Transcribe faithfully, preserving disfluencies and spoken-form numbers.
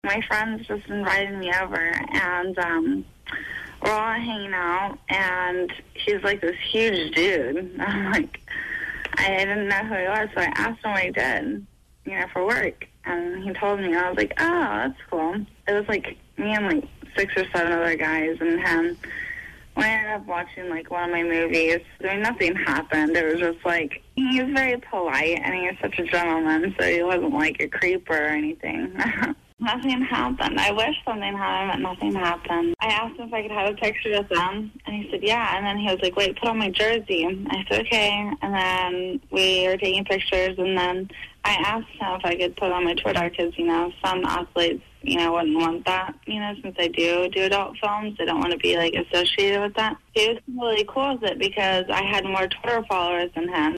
My friends just invited me over, and um, we're all hanging out, and he's like this huge dude. I'm like, I didn't know who he was, so I asked him what he did, you know, for work. And he told me, and I was like, oh, that's cool. It was like me and like six or seven other guys and him. We ended up watching like one of my movies. I mean, nothing happened. It was just like, he was very polite, and he was such a gentleman, so he wasn't like a creeper or anything. Nothing happened. I wish something happened, but nothing happened. I asked him if I could have a picture with them, and he said, yeah. And then he was like, wait, put on my jersey. I said, okay. And then we were taking pictures, and then I asked him if I could put on my Twitter because, you know, some athletes, you know, wouldn't want that, you know, since I do do adult films. They don't want to be, like, associated with that. He was really cool with it because I had more Twitter followers than him.